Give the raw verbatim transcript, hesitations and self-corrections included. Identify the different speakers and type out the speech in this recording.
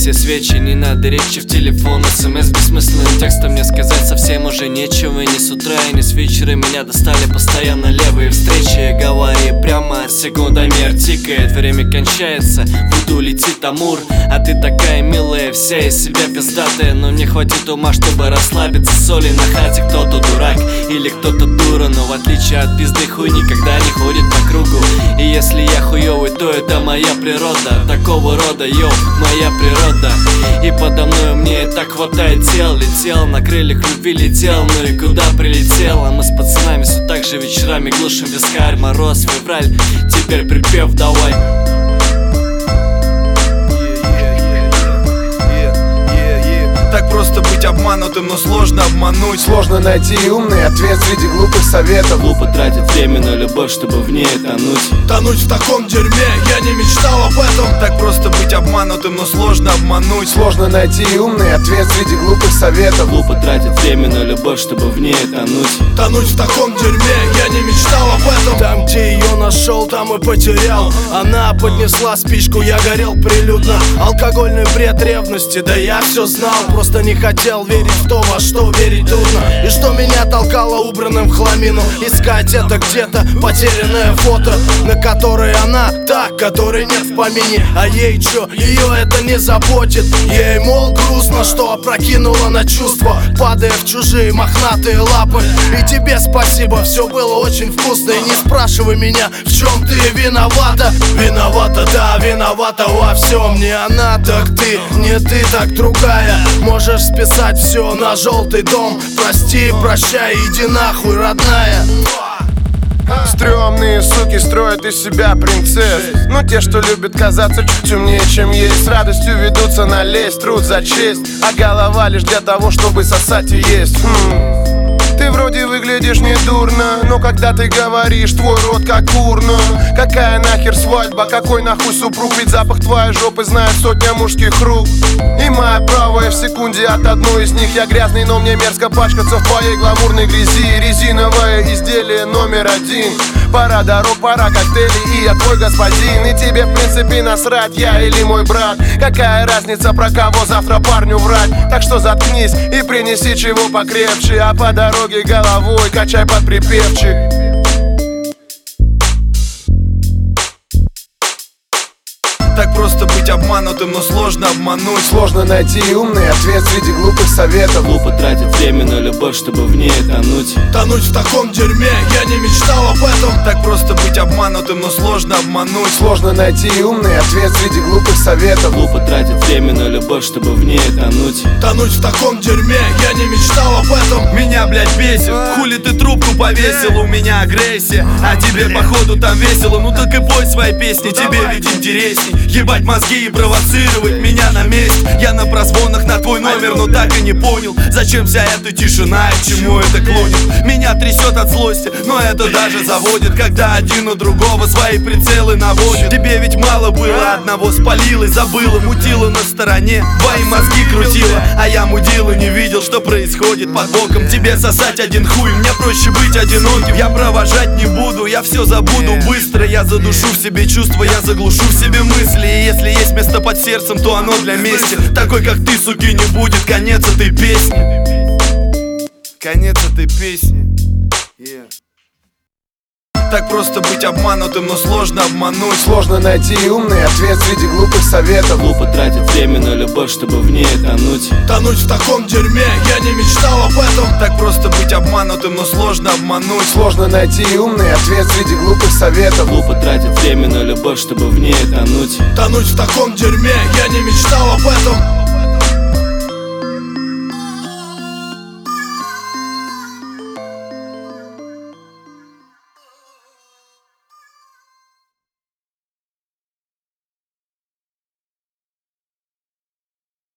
Speaker 1: все свечи, не надо речи в телефон. СМС бессмысленным текстом мне сказать совсем уже нечего. И не с утра, и не с вечера меня достали постоянно левые встречи. Говори прямо, секундомер тикает, время кончается, в уду летит Амур. А ты такая милая, вся из себя пиздатая, но мне хватит ума, чтобы расслабиться. Соли на хате, кто-то дурак или кто-то дура, но в отличие от пизды хуй никогда не ходит по кругу. И если я хуёвый, то это моя природа, такого рода, йоу, моя природа. И подо мной мне и так хватает тел. Летел на крыльях любви, летел, ну и куда прилетел. А мы с пацанами все так же вечерами глушим вискарь. Мороз, февраль, теперь припев давай.
Speaker 2: Так просто быть обманутым, но сложно обмануть.
Speaker 3: Сложно найти умный ответ среди глупых советов.
Speaker 1: Глупо тратить время на любовь, чтобы в ней тонуть.
Speaker 2: Тонуть в таком дерьме, я не мечтал об этом. Так просто быть обманутым, но сложно обмануть.
Speaker 3: Сложно найти умный ответ среди глупых советов.
Speaker 1: Глупо тратить время на любовь, чтобы в ней тонуть.
Speaker 2: Тонуть в таком дерьме, я не мечтал об этом. Там, где ее нашел, там и потерял. Она поднесла спичку, я горел прилюдно. Алкогольный бред ревности, да я все знал. Просто не хотел верить в то, во что верить трудно. И что меня толкало убранным в хламину. Искать это где-то потерянное фото, на которой она та, которой нет в помине. А ей чё, ее это не заботит. Ей, мол, грустно, что опрокинула на чувства, падая в чужие мохнатые лапы. И тебе спасибо, все было очень вкусно. И не спрашивай меня, в чем ты виновата. Виновата, да, виновата во всем. Не она, так ты, не ты, так другая. Можешь списать все на желтый дом. Прости, прощай, иди нахуй, родная.
Speaker 3: Стрёмные суки строят из себя принцесс, но те, что любят казаться чуть умнее, чем есть, с радостью ведутся на лесть, труд за честь, а голова лишь для того, чтобы сосать и есть. хм. Ты вроде выглядишь недурно, но когда ты говоришь, твой рот как урна. Какая нахер свадьба, какой нахуй супруг? Ведь запах твоей жопы знает сотня мужских рук. И моя правая в секунде от одной из них. Я грязный, но мне мерзко пачкаться в твоей гламурной грязи. Резиновое изделие номер один. Пора дорог, пора коктейлей, и я твой господин. И тебе в принципе насрать, я или мой брат. Какая разница, про кого завтра парню врать? Так что заткнись и принеси чего покрепче, а по дороге головой качай под припевчик.
Speaker 2: Так просто быть обманутым, но сложно обмануть.
Speaker 3: Сложно найти умный ответ среди глупых советов.
Speaker 1: Глупо тратить время на любовь, чтобы в ней тонуть.
Speaker 2: Тонуть в таком дерьме, я не мечтал об этом. Так просто быть обманутым, но сложно обмануть.
Speaker 3: Сложно найти умный ответ среди глупых советов.
Speaker 1: Глупо тратить время на любовь, чтобы в ней тонуть.
Speaker 2: Тонуть в таком дерьме, я не мечтал об этом. Меня, блядь, бесит, хули ты трубку повесил, у меня агрессия, а тебе походу там весело. Ну так и пой свои песни, тебе ведь интересней. Ебать мозги и провоцировать меня на месте. Я на прозвонах на твой номер, но так и не понял, зачем вся эта тишина и к чему это клонит. Меня трясет от злости, но это даже заводит, когда один у другого свои прицелы наводит. Тебе ведь мало было, одного спалил и забыла, мутила на стороне, твои мозги крутила, а я мудила, не видел, что происходит под боком. Тебе сосать один хуй, мне проще быть одиноким. Я провожать не буду, я все забуду быстро. Я задушу в себе чувства, я заглушу в себе мысли. И если есть место под сердцем, то оно для мести. Такой как ты, суки, не будет конец этой песни. Конец этой песни, yeah. Так просто быть обманутым, но сложно обмануть.
Speaker 3: Сложно найти умный ответ среди глупых советов.
Speaker 1: Глупо тратить время на любовь, чтобы в ней тонуть.
Speaker 2: Тонуть в таком дерьме, я не мечтал об этом. Так просто быть обманутым, но сложно обмануть.
Speaker 3: Сложно найти умный ответ среди глупых советов.
Speaker 1: Глупо тратить время на любовь, чтобы в ней тонуть.
Speaker 2: Тонуть в таком дерьме, я не мечтал об этом.